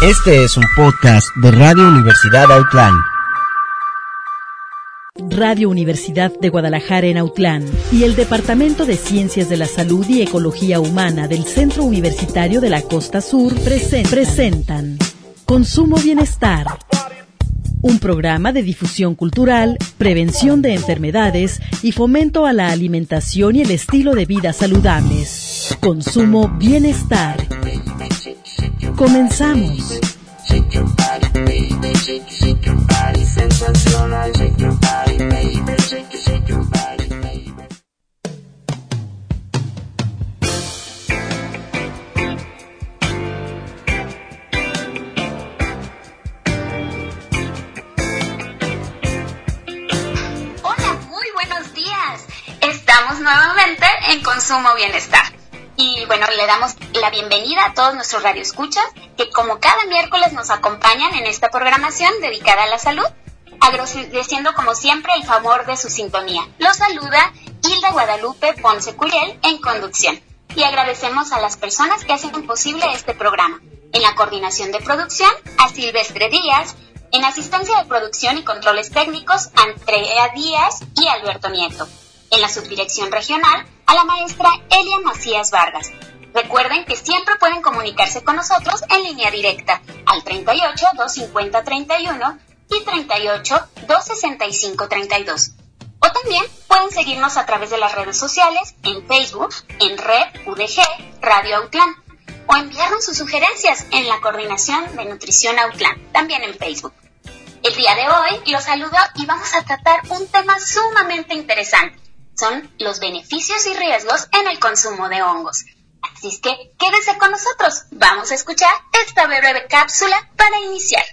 Este es un podcast de Radio Universidad Autlán. Radio Universidad de Guadalajara en Autlán y el Departamento de Ciencias de la Salud y Ecología Humana del Centro Universitario de la Costa Sur presentan Consumo Bienestar, un programa de difusión cultural, prevención de enfermedades y fomento a la alimentación y el estilo de vida saludables. Consumo Bienestar. Comenzamos. Estamos nuevamente en Consumo Bienestar. Y bueno, le damos la bienvenida a todos nuestros radioescuchas que como cada miércoles nos acompañan en esta programación dedicada a la salud, agradeciendo como siempre el favor de su sintonía. Los saluda Hilda Guadalupe Ponce Curiel en conducción. Y agradecemos a las personas que hacen posible este programa. En la coordinación de producción, a Silvestre Díaz. En asistencia de producción y controles técnicos, Andrea Díaz y Alberto Nieto. En la subdirección regional, a la maestra Elia Macías Vargas. Recuerden que siempre pueden comunicarse con nosotros en línea directa al 38 250 31 y 38 265 32. O también pueden seguirnos a través de las redes sociales, en Facebook, en Red UDG Radio Autlán, o enviarnos sus sugerencias en la Coordinación de Nutrición Autlán, también en Facebook. El día de hoy los saludo y vamos a tratar un tema sumamente interesante. Son los beneficios y riesgos en el consumo de hongos. Así es que quédese con nosotros. Vamos a escuchar esta breve cápsula para iniciar.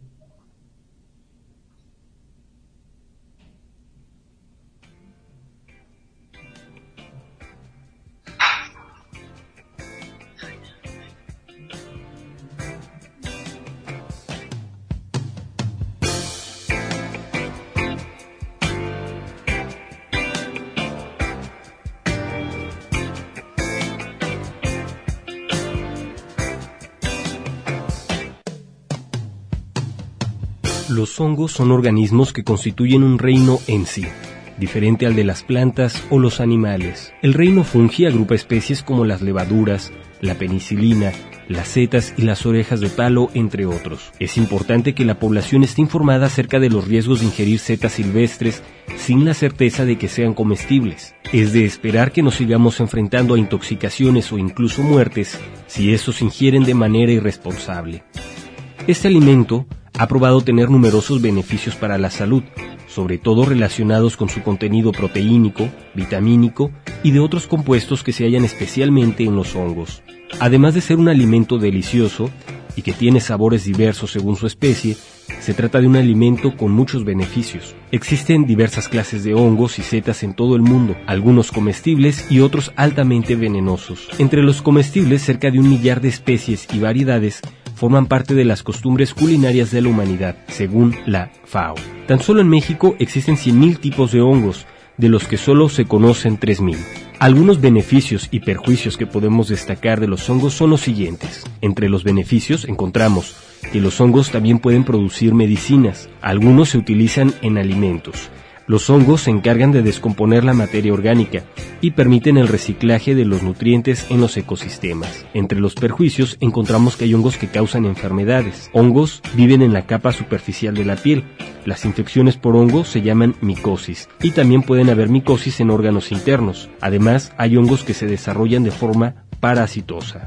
Los hongos son organismos que constituyen un reino en sí, diferente al de las plantas o los animales. El reino fungi agrupa especies como las levaduras, la penicilina, las setas y las orejas de palo, entre otros. Es importante que la población esté informada acerca de los riesgos de ingerir setas silvestres sin la certeza de que sean comestibles. Es de esperar que nos sigamos enfrentando a intoxicaciones o incluso muertes si estos se ingieren de manera irresponsable. Este alimento ha probado tener numerosos beneficios para la salud, sobre todo relacionados con su contenido proteínico, vitamínico y de otros compuestos que se hallan especialmente en los hongos. Además de ser un alimento delicioso y que tiene sabores diversos según su especie, se trata de un alimento con muchos beneficios. Existen diversas clases de hongos y setas en todo el mundo, algunos comestibles y otros altamente venenosos. Entre los comestibles, cerca de 1 millar de especies y variedades forman parte de las costumbres culinarias de la humanidad, según la FAO. Tan solo en México existen 100,000 tipos de hongos, de los que solo se conocen 3,000. Algunos beneficios y perjuicios que podemos destacar de los hongos son los siguientes. Entre los beneficios encontramos que los hongos también pueden producir medicinas. Algunos se utilizan en alimentos. Los hongos se encargan de descomponer la materia orgánica y permiten el reciclaje de los nutrientes en los ecosistemas. Entre los perjuicios encontramos que hay hongos que causan enfermedades. Hongos viven en la capa superficial de la piel. Las infecciones por hongos se llaman micosis y también pueden haber micosis en órganos internos. Además, hay hongos que se desarrollan de forma parasitosa.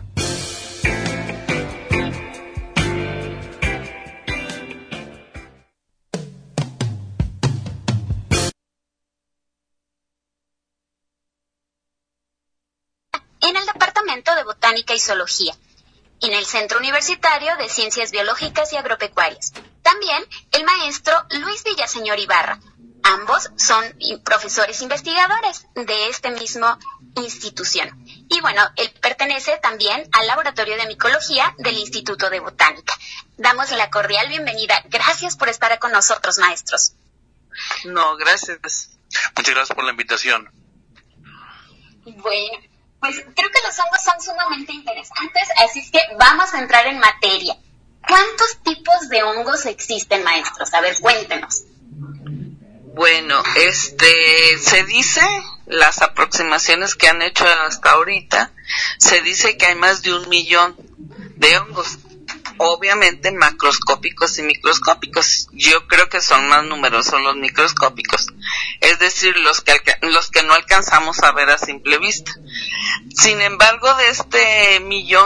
En el Departamento de Botánica y Zoología, en el Centro Universitario de Ciencias Biológicas y Agropecuarias. También el maestro Luis Villaseñor Ibarra. Ambos son profesores investigadores de esta misma institución. Y bueno, él pertenece también al Laboratorio de Micología del Instituto de Botánica. Damos la cordial bienvenida. Gracias por estar con nosotros, maestros. No, gracias. Muchas gracias por la invitación. Bueno, pues creo que los hongos son sumamente interesantes, así es que vamos a entrar en materia. ¿cuántos tipos de hongos existen, maestros? A ver, cuéntenos. Bueno, se dice, las aproximaciones que han hecho hasta ahorita, se dice que hay más de 1 millón de hongos. Obviamente macroscópicos y microscópicos. Yo creo que son más numerosos los microscópicos, es decir, los que no alcanzamos a ver a simple vista. Sin embargo, de este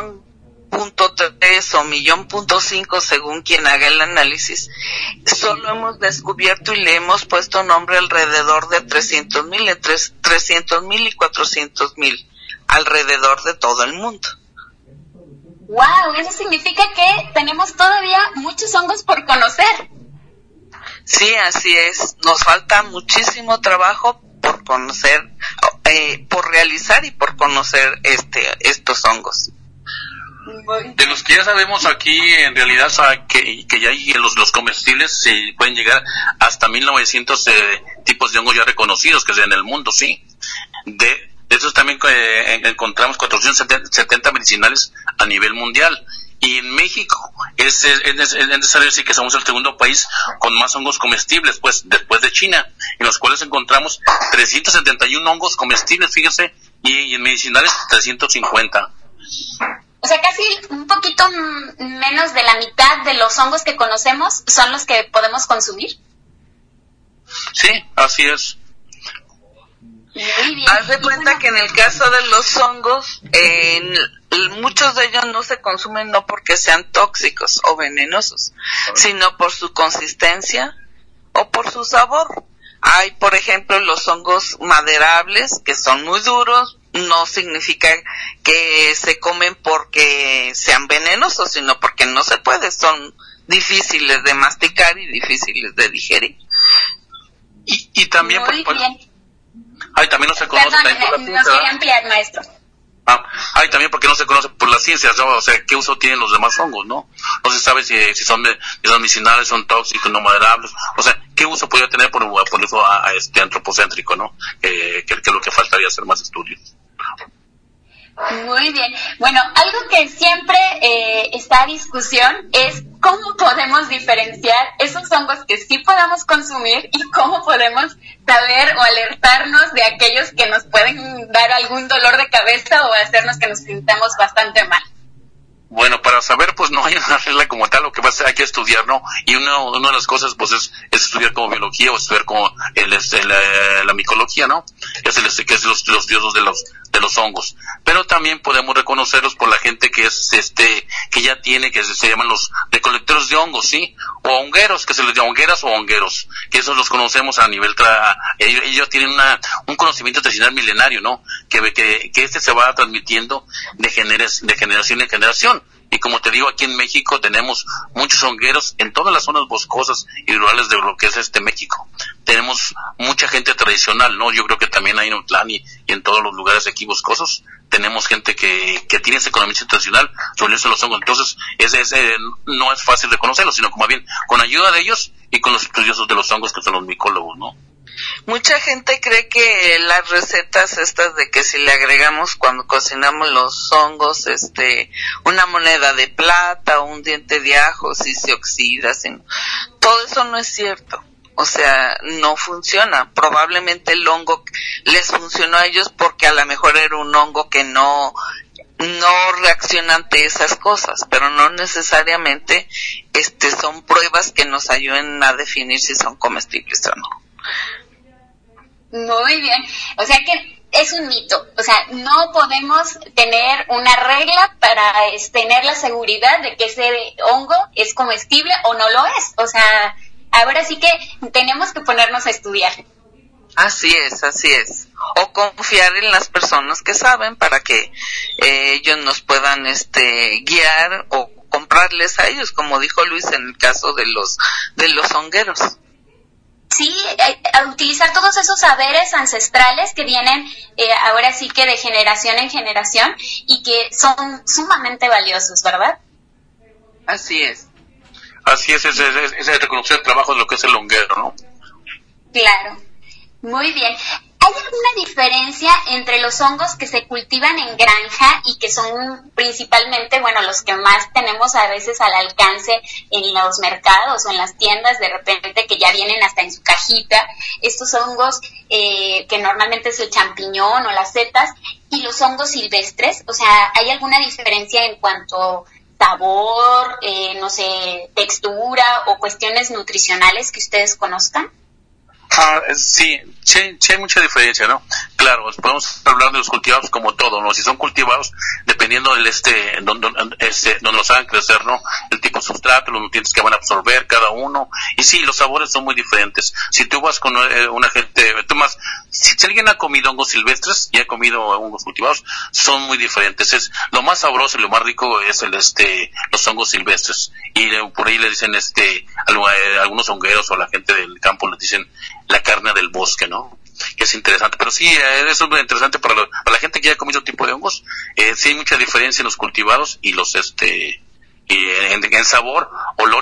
1.3 o 1.5 según quien haga el análisis, solo hemos descubierto y le hemos puesto nombre alrededor de 300,000, entre 300,000 y 400,000 alrededor de todo el mundo. ¡Wow! Eso significa que tenemos todavía muchos hongos por conocer. Sí, así es. Nos falta muchísimo trabajo por conocer, por realizar y por conocer estos hongos. De los que ya sabemos aquí, en realidad, que ya hay los comestibles, pueden llegar hasta 1900 tipos de hongos ya reconocidos que hay en el mundo, sí. De esos también encontramos 470 medicinales a nivel mundial. Y en México es necesario decir que somos el segundo país con más hongos comestibles, pues, después de China, en los cuales encontramos 371 hongos comestibles, fíjese, y en medicinales 350. O sea, casi un poquito menos de la mitad de los hongos que conocemos son los que podemos consumir. Sí, así es. Muy bien. Haz de cuenta que en el caso de los hongos, muchos de ellos no se consumen no porque sean tóxicos o venenosos, sino por su consistencia o por su sabor. Hay, por ejemplo, los hongos maderables, que son muy duros. No significa que se comen porque sean venenosos, sino porque no se puede. Son difíciles de masticar y difíciles de digerir. Y también... Muy bien. También no se conoce... Perdón, nos quería ampliar, maestro. También porque no se conoce por las ciencias, ¿no? O sea, ¿qué uso tienen los demás hongos, no? No se sabe si son medicinales, son tóxicos, no maderables. O sea, ¿qué uso podría tener por eso antropocéntrico, no? Que es lo que faltaría hacer más estudios. Muy bien. Bueno, algo que siempre está a discusión es cómo podemos diferenciar esos hongos que sí podamos consumir y cómo podemos saber o alertarnos de aquellos que nos pueden dar algún dolor de cabeza o hacernos que nos sintamos bastante mal. Bueno, para saber, pues no hay una regla como tal, lo que hay que estudiar, ¿no? Y una de las cosas, pues es estudiar como biología o estudiar como la micología, ¿no? Que es los estudios de los hongos. Pero también podemos reconocerlos por la gente que que ya tiene, que se llaman los recolectores de hongos, ¿sí? O hongueros, que se les llama hongueras o hongueros, que esos los conocemos a nivel, ellos tienen un conocimiento tradicional milenario, ¿no? Que se va transmitiendo de generación en generación. Y como te digo, aquí en México tenemos muchos hongueros en todas las zonas boscosas y rurales de lo que es México. Tenemos mucha gente tradicional, ¿no? Yo creo que también hay en Utlán y en todos los lugares aquí boscosos tenemos gente que tiene ese conocimiento tradicional sobre eso los hongos. Entonces, no es fácil reconocerlo, sino como bien con ayuda de ellos y con los estudiosos de los hongos que son los micólogos, ¿no? Mucha gente cree que las recetas estas de que si le agregamos cuando cocinamos los hongos, una moneda de plata o un diente de ajo, si se oxida, todo eso no es cierto. O sea, no funciona. Probablemente el hongo les funcionó a ellos porque a lo mejor era un hongo que no reacciona ante esas cosas, pero no necesariamente son pruebas que nos ayuden a definir si son comestibles o no. Muy bien, o sea que es un mito, o sea, no podemos tener una regla para tener la seguridad de que ese hongo es comestible o no lo es, o sea, ahora sí que tenemos que ponernos a estudiar. Así es, o confiar en las personas que saben para que ellos nos puedan guiar o comprarles a ellos, como dijo Luis en el caso de los hongueros. Sí, a utilizar todos esos saberes ancestrales que vienen ahora sí que de generación en generación y que son sumamente valiosos, ¿verdad? Así es. Así es reconocer el trabajo de lo que es el honguero, ¿no? Claro, muy bien. ¿Hay alguna diferencia entre los hongos que se cultivan en granja y que son principalmente, bueno, los que más tenemos a veces al alcance en los mercados o en las tiendas, de repente que ya vienen hasta en su cajita, estos hongos que normalmente es el champiñón o las setas, y los hongos silvestres? O sea, ¿hay alguna diferencia en cuanto sabor, no sé, textura o cuestiones nutricionales que ustedes conozcan? Sí, hay mucha diferencia, ¿no? Claro, podemos hablar de los cultivados como todo, ¿no? Si son cultivados, dependiendo del donde los hagan crecer, ¿no? El tipo de sustrato, los nutrientes que van a absorber cada uno, y sí, los sabores son muy diferentes. Si tú vas con una gente, si alguien ha comido hongos silvestres y ha comido hongos cultivados, son muy diferentes. Lo más sabroso y lo más rico es los hongos silvestres, y por ahí le dicen algunos hongueros o la gente del campo les dicen la carne del bosque, ¿no? Que es interesante, pero sí, eso es muy interesante para la gente que ya ha comido tipo de hongos. Sí hay mucha diferencia en los cultivados y los en sabor, olor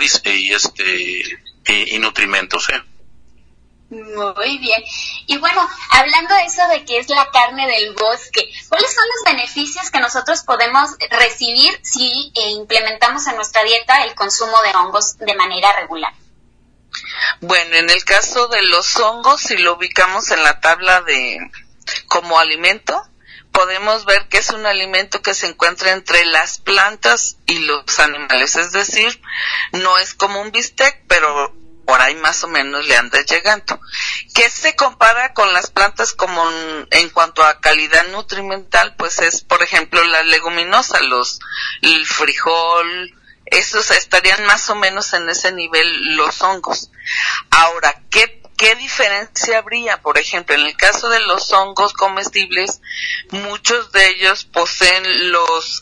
y nutrimentos, Muy bien. Y bueno, hablando de eso de que es la carne del bosque, ¿cuáles son los beneficios que nosotros podemos recibir si implementamos en nuestra dieta el consumo de hongos de manera regular? Bueno, en el caso de los hongos, si lo ubicamos en la tabla como alimento, podemos ver que es un alimento que se encuentra entre las plantas y los animales, es decir, no es como un bistec, pero por ahí más o menos le anda llegando. ¿Qué se compara con las plantas como en cuanto a calidad nutrimental? Pues es, por ejemplo, la leguminosa, el frijol. Esos estarían más o menos en ese nivel los hongos. Ahora, ¿qué diferencia habría? Por ejemplo, en el caso de los hongos comestibles, muchos de ellos poseen los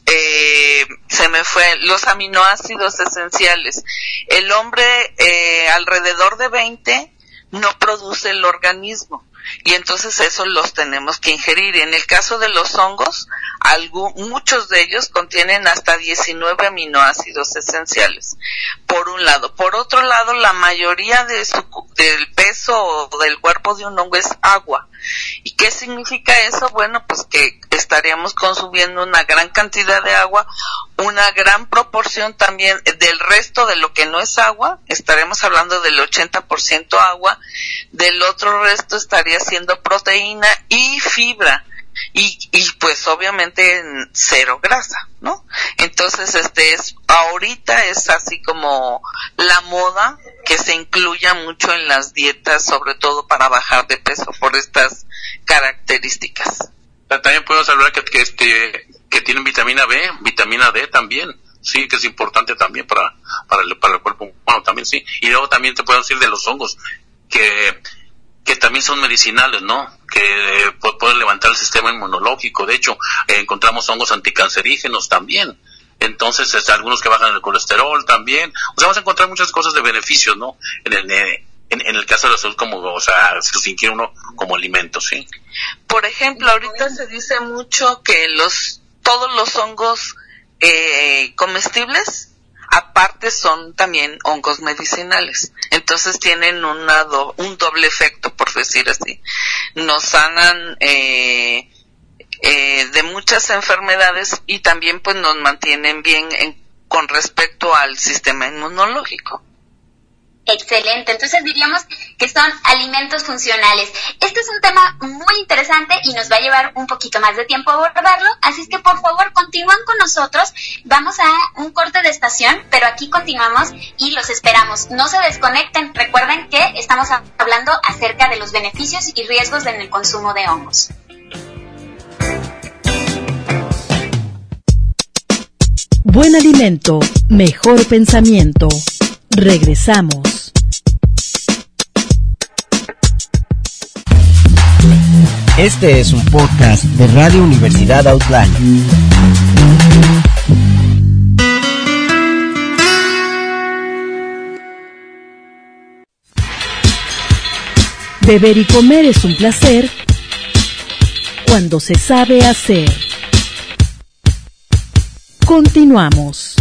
aminoácidos esenciales. El hombre, alrededor de 20, no produce el organismo. Y entonces eso los tenemos que ingerir. En el caso de los hongos, muchos de ellos contienen hasta 19 aminoácidos esenciales, por un lado. Por otro lado, la mayoría del peso o del cuerpo de un hongo es agua. ¿Y qué significa eso? Bueno, pues que estaríamos consumiendo una gran cantidad de agua, una gran proporción también del resto de lo que no es agua, estaremos hablando del 80% agua, del otro resto estaría siendo proteína y fibra. Y pues obviamente cero grasa, ¿no? Entonces ahorita es así como la moda que se incluya mucho en las dietas, sobre todo para bajar de peso por estas características. También podemos hablar que tienen vitamina B, vitamina D también, sí, que es importante también para el cuerpo humano también, sí. Y luego también te puedo decir de los hongos que también son medicinales, ¿no? Que pueden levantar el sistema inmunológico. De hecho, encontramos hongos anticancerígenos también. Entonces, algunos que bajan el colesterol también. O sea, vamos a encontrar muchas cosas de beneficios, ¿no? En el caso de la salud, si los ingiere uno como alimento, ¿sí? Por ejemplo, ahorita se dice mucho que todos los hongos comestibles, aparte son también hongos medicinales. Entonces tienen un doble efecto, por decir así. Nos sanan de muchas enfermedades y también pues nos mantienen bien con respecto al sistema inmunológico. Excelente, entonces diríamos que son alimentos funcionales. Este es un tema muy interesante y nos va a llevar un poquito más de tiempo abordarlo, así es que por favor continúan con nosotros. Vamos a un corte de estación, pero aquí continuamos y los esperamos. No se desconecten, recuerden que estamos hablando acerca de los beneficios y riesgos en el consumo de hongos. Buen alimento, mejor pensamiento. Regresamos. Este es un podcast de Radio Universidad Outland. Beber y comer es un placer cuando se sabe hacer. Continuamos.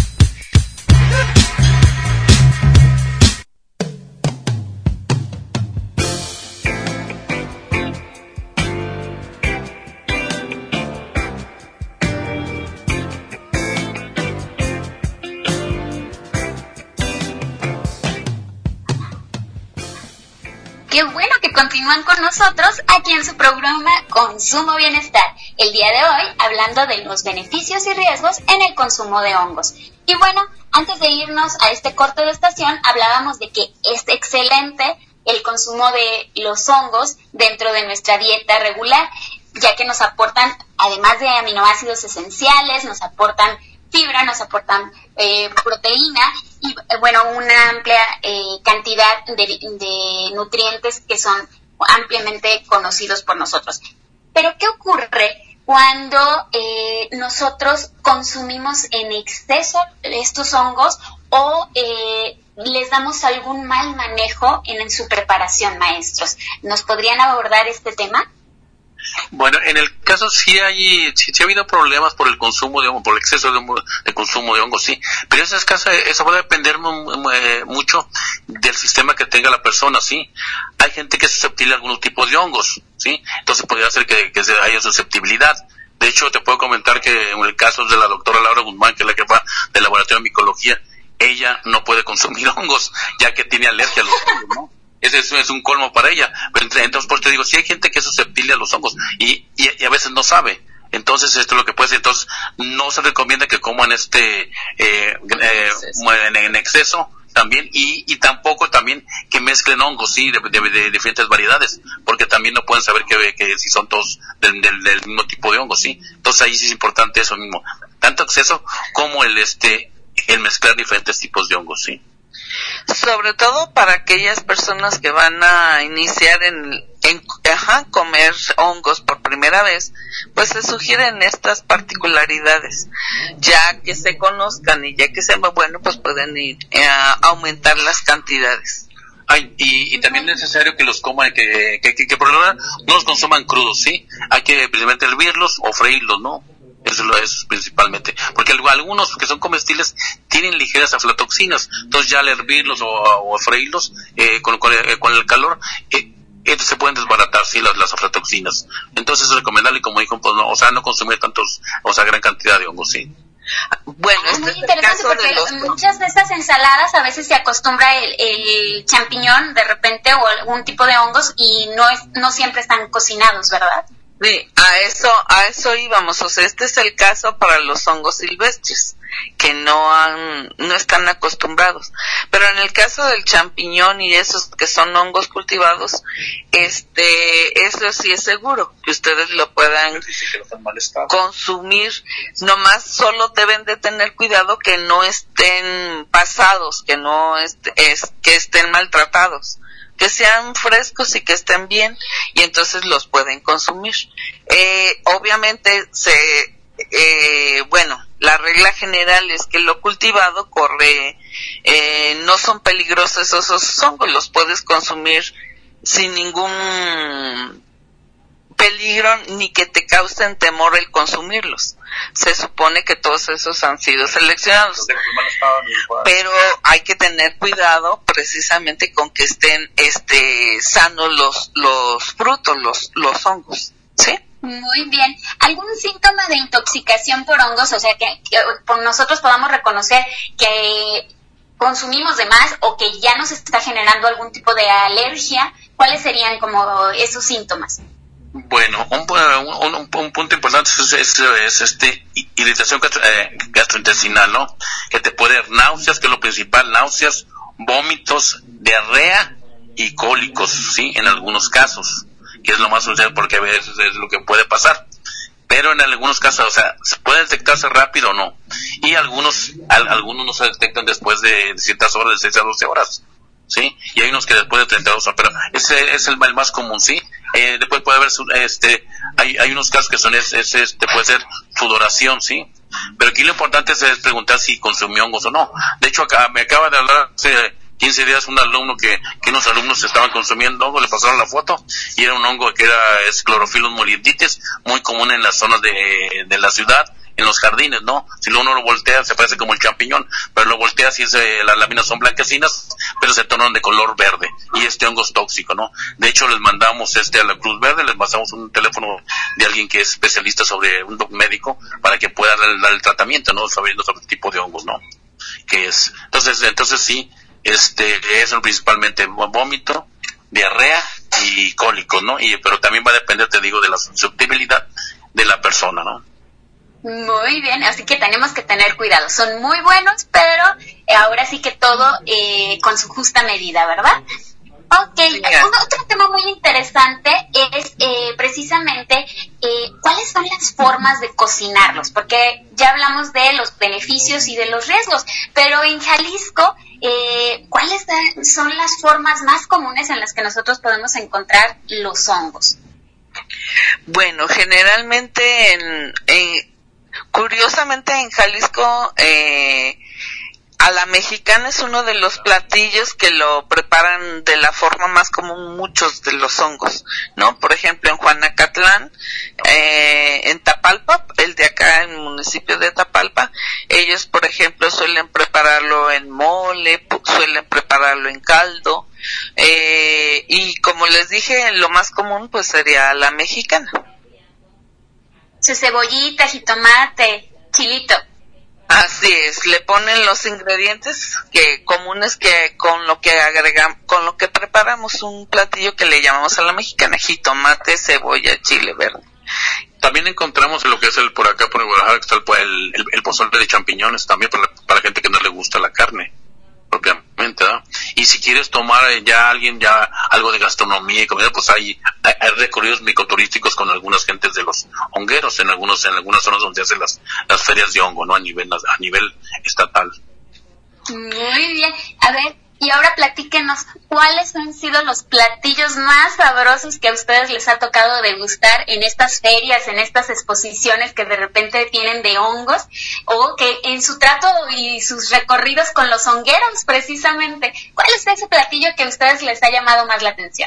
Qué bueno que continúan con nosotros aquí en su programa Consumo Bienestar. El día de hoy hablando de los beneficios y riesgos en el consumo de hongos. Y bueno, antes de irnos a este corte de estación, hablábamos de que es excelente el consumo de los hongos dentro de nuestra dieta regular, ya que nos aportan, además de aminoácidos esenciales, nos aportan fibra, nos aportan proteína y bueno, una amplia cantidad de nutrientes que son ampliamente conocidos por nosotros. Pero ¿qué ocurre cuando nosotros consumimos en exceso estos hongos o les damos algún mal manejo en su preparación, maestros? ¿Nos podrían abordar este tema? Bueno, en el caso sí ha habido problemas por el consumo de hongos, por el exceso de consumo de hongos, sí. Pero en ese caso, eso va a depender mucho del sistema que tenga la persona, sí. Hay gente que es susceptible a algunos tipos de hongos, sí. Entonces podría ser que haya susceptibilidad. De hecho, te puedo comentar que en el caso de la doctora Laura Guzmán, que es la jefa del laboratorio de micología, ella no puede consumir hongos, ya que tiene alergia a los hongos, ¿no? Ese es un colmo para ella. Pero entonces, por eso te digo, si hay gente que es susceptible a los hongos y a veces no sabe. Entonces, esto es lo que puede ser. Entonces, no se recomienda que coman en exceso también y tampoco también que mezclen hongos, sí, de diferentes variedades, porque también no pueden saber que si son todos del mismo tipo de hongos, sí. Entonces, ahí sí es importante eso mismo. Tanto exceso como el mezclar diferentes tipos de hongos, sí. Sobre todo para aquellas personas que van a iniciar en comer hongos por primera vez, pues se sugieren estas particularidades, ya que se conozcan y ya que sepan, bueno, pues pueden ir a aumentar las cantidades. Y también es necesario que los coman, que por lo menos no los consuman crudos, ¿sí? Hay que principalmente hervirlos o freírlos, ¿no? Eso es principalmente, porque algunos que son comestibles tienen ligeras aflatoxinas, entonces ya al hervirlos o freírlos con el calor, se pueden desbaratar, sí, las aflatoxinas. Entonces es recomendable, como dijo, pues no, no consumir gran cantidad de hongos, sí. Bueno, es muy interesante porque muchas de estas ensaladas a veces se acostumbra el champiñón de repente o algún tipo de hongos y no siempre están cocinados, ¿verdad? Sí, a eso íbamos, o sea, este es el caso para los hongos silvestres, que no están acostumbrados, pero en el caso del champiñón y esos que son hongos cultivados, eso sí es seguro, que ustedes lo puedan consumir, nomás solo deben de tener cuidado que no estén pasados, que que estén maltratados, que sean frescos y que estén bien, y entonces los pueden consumir. Obviamente la regla general es que lo cultivado no son peligrosos esos hongos, los puedes consumir sin ningún peligro ni que te causen temor el consumirlos. Se supone que todos esos han sido seleccionados, pero hay que tener cuidado precisamente con que estén sanos los frutos, los hongos, ¿sí? Muy bien. ¿Algún síntoma de intoxicación por hongos? O sea, que por nosotros podamos reconocer que consumimos de más o que ya nos está generando algún tipo de alergia. ¿Cuáles serían como esos síntomas? Bueno, un punto importante es irritación gastrointestinal, ¿no? Que te puede dar náuseas, que es lo principal, náuseas, vómitos, diarrea y cólicos, ¿sí? En algunos casos, que es lo más usual porque a veces es lo que puede pasar. Pero en algunos casos, o sea, se puede detectarse rápido o no. Y algunos no se detectan después de ciertas horas, de 6 a 12 horas. ¿Sí? Y hay unos que después de 32 horas, pero ese es el más común, ¿sí? Después puede haber, hay unos casos que son, puede ser sudoración, ¿sí? Pero aquí lo importante es preguntar si consumió hongos o no. De hecho, me acaba de hablar hace 15 días un alumno que unos alumnos estaban consumiendo hongo, le pasaron la foto, y era un hongo que es Chlorophyllus moliendites, muy común en las zonas de la ciudad, en los jardines, ¿no? Si uno lo voltea, se parece como el champiñón, pero lo volteas y las láminas son blanquecinas, pero se tornan de color verde, y este hongo es tóxico, ¿no? De hecho, les mandamos a la Cruz Verde, les pasamos un teléfono de alguien que es especialista sobre un médico, para que pueda dar el tratamiento, ¿no? Sabiendo sobre el tipo de hongos, ¿no? Que es. Entonces sí, eso principalmente, vómito, diarrea y cólicos, ¿no? Pero también va a depender, te digo, de la susceptibilidad de la persona, ¿no? Muy bien, así que tenemos que tener cuidado. Son muy buenos, pero ahora sí que todo con su justa medida, ¿verdad? Ok, otro tema muy interesante es precisamente cuáles son las formas de cocinarlos, porque ya hablamos de los beneficios y de los riesgos, pero en Jalisco, ¿cuáles son las formas más comunes en las que nosotros podemos encontrar los hongos? Bueno, generalmente curiosamente en Jalisco a la mexicana es uno de los platillos que lo preparan de la forma más común muchos de los hongos, ¿no? Por ejemplo, en Juanacatlán, en Tapalpa, el de acá, en el municipio de Tapalpa, ellos, por ejemplo, suelen prepararlo en mole, suelen prepararlo en caldo, y como les dije, lo más común pues sería la mexicana. Su cebollita, jitomate, chilito. Así es, le ponen los ingredientes comunes que con lo que preparamos un platillo que le llamamos a la mexicana: jitomate, cebolla, chile verde. También encontramos lo que es por acá por Guadalajara, que está el pozole de champiñones, también para gente que no le gusta la carne propiamente, ¿no? Y si quieres tomar algo de gastronomía y comida, pues hay recorridos micoturísticos con algunas gentes de los hongueros en algunas zonas donde hacen las ferias de hongo, ¿no? A nivel estatal. Muy bien. A ver, y ahora platíquenos, ¿cuáles han sido los platillos más sabrosos que a ustedes les ha tocado degustar en estas ferias, en estas exposiciones que de repente tienen de hongos, o que en su trato y sus recorridos con los hongueros, precisamente? ¿Cuál es ese platillo que a ustedes les ha llamado más la atención?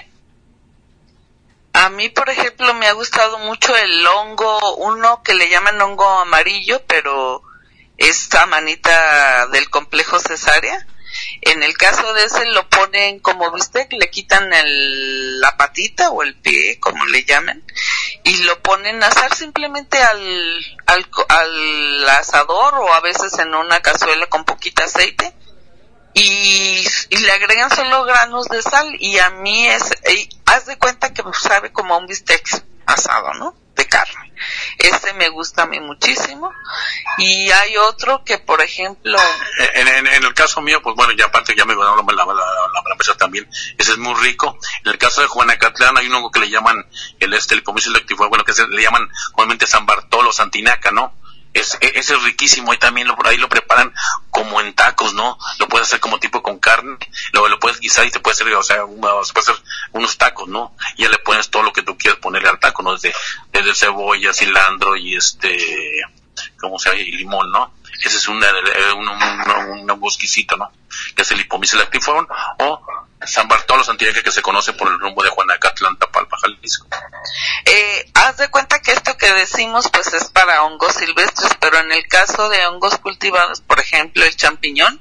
A mí, por ejemplo, me ha gustado mucho el hongo, uno que le llaman hongo amarillo, pero es manita del complejo cesárea. En el caso de ese lo ponen como bistec, le quitan la patita o el pie, como le llaman, y lo ponen a asar simplemente al asador, o a veces en una cazuela con poquito aceite, y le agregan solo granos de sal, y a mí haz de cuenta que sabe como a un bistec asado, ¿no? De carne. Ese me gusta a mí muchísimo. Y hay otro que, por ejemplo, en el caso mío, pues bueno, ya aparte ya me va a dar la mesa también, ese es muy rico. En el caso de Juanacatlán hay un hongo que le llaman el comicio selectivo, bueno, que le llaman comúnmente San Bartolo, Santinaca, ¿no? Ese es riquísimo, y también por ahí lo preparan como en tacos, ¿no? Lo puedes hacer como tipo con carne, lo puedes guisar y te puede hacer, se puede hacer unos tacos, ¿no? Y ya le pones todo lo que tú quieras ponerle al taco, ¿no? Desde cebolla, cilantro y y limón, ¿no? Ese es un bosquecito, ¿no? Que es el Hipomicis lactiforme, o San Bartolo Santinaca, que se conoce por el rumbo de Juanacatlán, Tapalpa, Jalisco. Haz de cuenta que esto que decimos pues es para hongos silvestres, pero en el caso de hongos cultivados, por ejemplo el champiñón,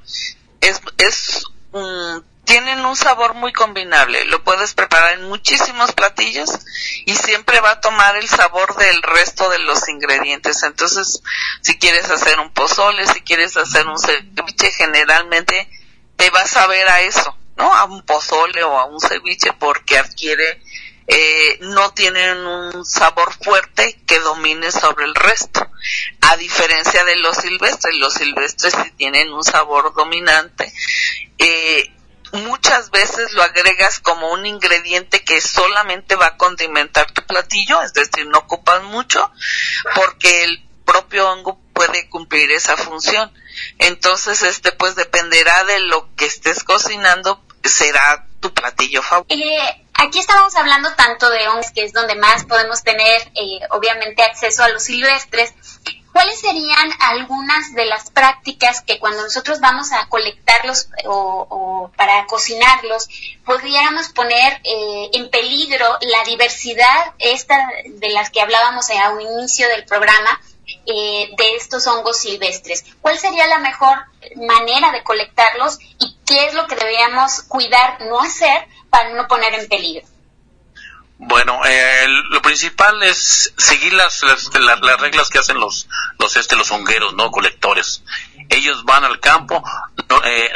tienen un sabor muy combinable. Lo puedes preparar en muchísimos platillos y siempre va a tomar el sabor del resto de los ingredientes. Entonces, si quieres hacer un pozole, si quieres hacer un ceviche, generalmente te vas a ver a eso, ¿no? A un pozole o a un ceviche, porque no tienen un sabor fuerte que domine sobre el resto, a diferencia de los silvestres sí tienen un sabor dominante. Muchas veces lo agregas como un ingrediente que solamente va a condimentar tu platillo, es decir, no ocupas mucho, porque el propio hongo puede cumplir esa función. Entonces, pues dependerá de lo que estés cocinando, será tu platillo favorito. Aquí estamos hablando tanto de hongos, que es donde más podemos tener, obviamente, acceso a los silvestres. ¿Cuáles serían algunas de las prácticas que cuando nosotros vamos a colectarlos o para cocinarlos, pudiéramos poner en peligro la diversidad de las que hablábamos a un inicio del programa, de estos hongos silvestres? ¿Cuál sería la mejor manera de colectarlos y qué es lo que deberíamos cuidar no hacer para no poner en peligro? Bueno, lo principal es seguir las reglas que hacen los hongueros, ¿no? Colectores. Ellos van al campo, recolectan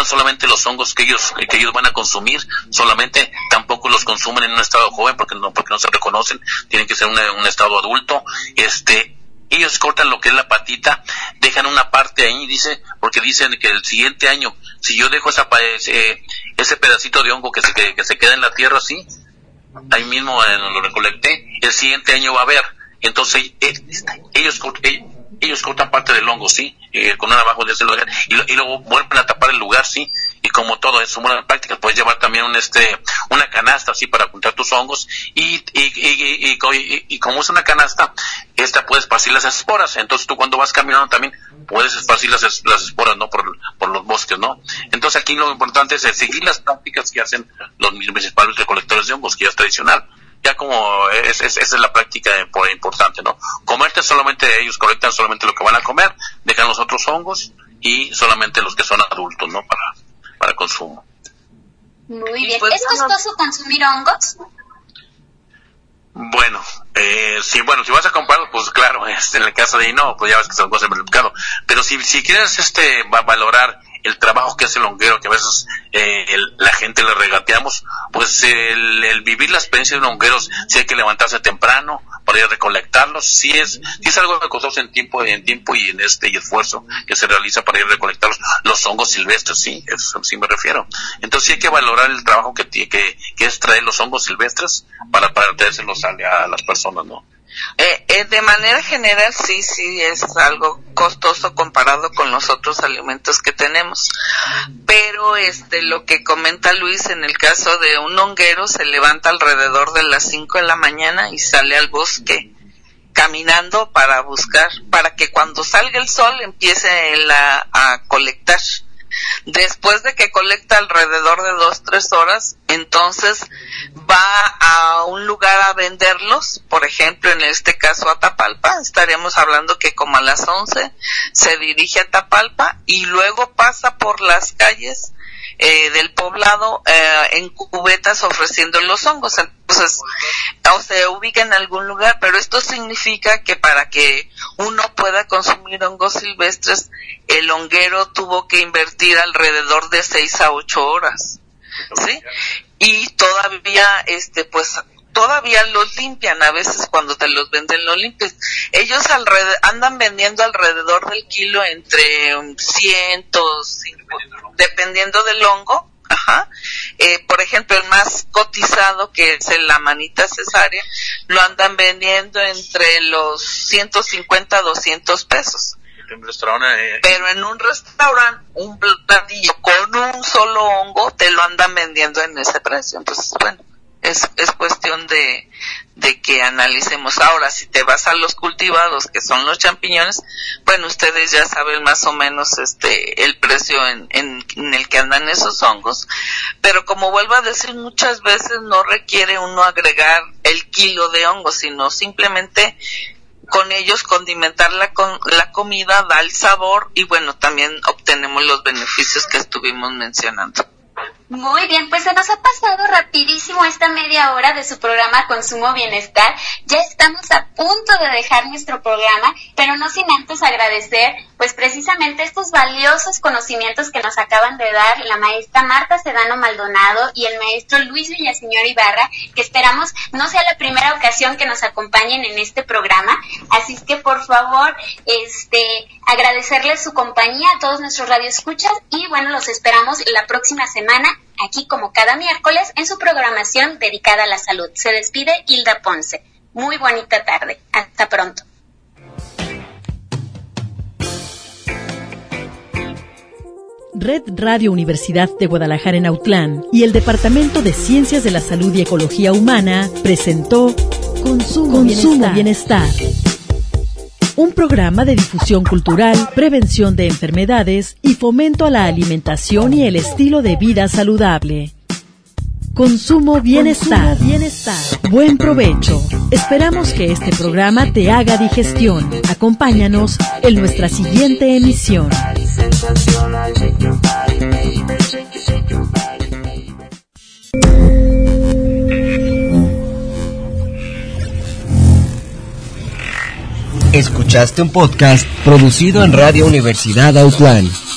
solamente los hongos que ellos van a consumir, solamente, tampoco los consumen en un estado joven porque no se reconocen, tienen que ser un estado adulto. Ellos cortan lo que es la patita, dejan una parte ahí, porque dicen que el siguiente año, si yo dejo ese pedacito de hongo que se queda en la tierra así, ahí mismo lo recolecté, el siguiente año va a haber. Entonces ellos cortan parte del hongo, sí, con una navaja de ese lugar, y luego vuelven a tapar el lugar, sí. Y como todo eso, buenas prácticas, puedes llevar también una canasta así para juntar tus hongos, y como es una canasta, puedes esparcir las esporas. Entonces tú cuando vas caminando también puedes esparcir las esporas, ¿no? Por los bosques, ¿no? Entonces aquí lo importante es seguir las prácticas que hacen los municipales recolectores de hongos, que ya es tradicional. Ya como esa es la práctica importante, ¿no? Comerte solamente, ellos colectan solamente lo que van a comer, dejan los otros hongos y solamente los que son adultos, ¿no? Para consumo. Muy bien. ¿Es costoso consumir hongos? Bueno, si vas a comprarlos, pues claro, en el caso de no, pues ya ves que son cosas del mercado. Pero si quieres valorar el trabajo que hace el honguero, que a veces la gente le regateamos, pues el vivir la experiencia de un honguero, si hay que levantarse temprano para ir a recolectarlos, si es algo costoso en tiempo y y esfuerzo que se realiza para ir a recolectar los hongos silvestres, sí, eso sí me refiero. Entonces sí hay que valorar el trabajo que es traer los hongos silvestres para traérselos a las personas, ¿no? De manera general sí es algo costoso comparado con los otros alimentos que tenemos, pero lo que comenta Luis, en el caso de un honguero, se levanta alrededor de las 5 de la mañana y sale al bosque caminando para buscar, para que cuando salga el sol empiece él a colectar. Después de que colecta alrededor de 2-3 horas, entonces va a un lugar a venderlos, por ejemplo, en este caso a Tapalpa. Estaríamos hablando que como a las 11 se dirige a Tapalpa y luego pasa por las calles del poblado en cubetas ofreciendo los hongos. Entonces, o se ubica en algún lugar, pero esto significa que para que uno pueda consumir hongos silvestres, el honguero tuvo que invertir alrededor de 6 a 8 horas, ¿sí? Y todavía, todavía los limpian, a veces cuando te los venden los limpian. Ellos andan vendiendo alrededor del kilo entre 150, dependiendo del hongo. Ajá. Por ejemplo, el más cotizado, que es la manita cesárea, lo andan vendiendo entre los 150 a 200 pesos. Pero en un restaurante, un platillo con un solo hongo te lo andan vendiendo en ese precio. Entonces, bueno, es cuestión de que analicemos. Ahora, si te vas a los cultivados, que son los champiñones, bueno, ustedes ya saben más o menos el precio en el que andan esos hongos, pero como vuelvo a decir, muchas veces no requiere uno agregar el kilo de hongos, sino simplemente con ellos condimentar la comida, da el sabor, y bueno, también obtenemos los beneficios que estuvimos mencionando. Muy bien, pues se nos ha pasado rapidísimo esta media hora de su programa Consumo Bienestar. Ya estamos a punto de dejar nuestro programa, pero no sin antes agradecer pues precisamente estos valiosos conocimientos que nos acaban de dar la maestra Marta Sedano Maldonado y el maestro Luis Villaseñor Ibarra, que esperamos no sea la primera ocasión que nos acompañen en este programa. Así es que por favor, agradecerles su compañía a todos nuestros radioescuchas, y bueno, los esperamos la próxima semana, aquí como cada miércoles, en su programación dedicada a la salud. Se despide Hilda Ponce. Muy bonita tarde. Hasta pronto. Red Radio Universidad de Guadalajara en Autlán y el Departamento de Ciencias de la Salud y Ecología Humana presentó Consumo Bienestar. Un programa de difusión cultural, prevención de enfermedades y fomento a la alimentación y el estilo de vida saludable. Consumo Bienestar. Buen provecho. Esperamos que este programa te haga digestión. Acompáñanos en nuestra siguiente emisión. Escuchaste un podcast producido en Radio Universidad Autlán.